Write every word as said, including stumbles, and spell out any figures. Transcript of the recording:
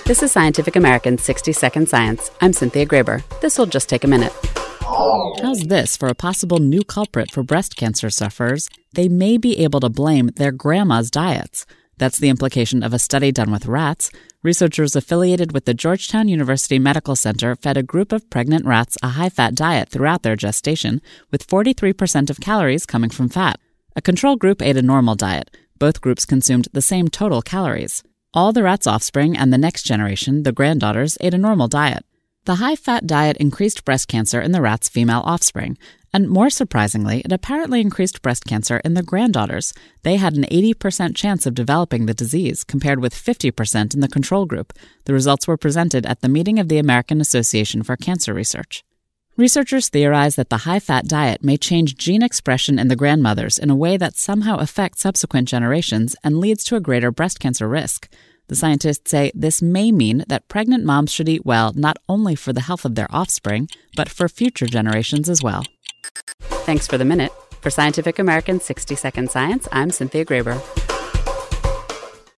This is Scientific American's sixty second Science. I'm Cynthia Graber. This will just take a minute. How's this for a possible new culprit for breast cancer sufferers? They may be able to blame their grandma's diets. That's the implication of a study done with rats. Researchers affiliated with the Georgetown University Medical Center fed a group of pregnant rats a high-fat diet throughout their gestation, with forty-three percent of calories coming from fat. A control group ate a normal diet. Both groups consumed the same total calories. All the rats' offspring and the next generation, the granddaughters, ate a normal diet. The high-fat diet increased breast cancer in the rats' female offspring, and more surprisingly, it apparently increased breast cancer in the granddaughters. They had an eighty percent chance of developing the disease, compared with fifty percent in the control group. The results were presented at the meeting of the American Association for Cancer Research. Researchers theorize that the high-fat diet may change gene expression in the grandmothers in a way that somehow affects subsequent generations and leads to a greater breast cancer risk. The scientists say this may mean that pregnant moms should eat well not only for the health of their offspring, but for future generations as well. Thanks for the minute. For Scientific American's sixty second Science, I'm Cynthia Graber.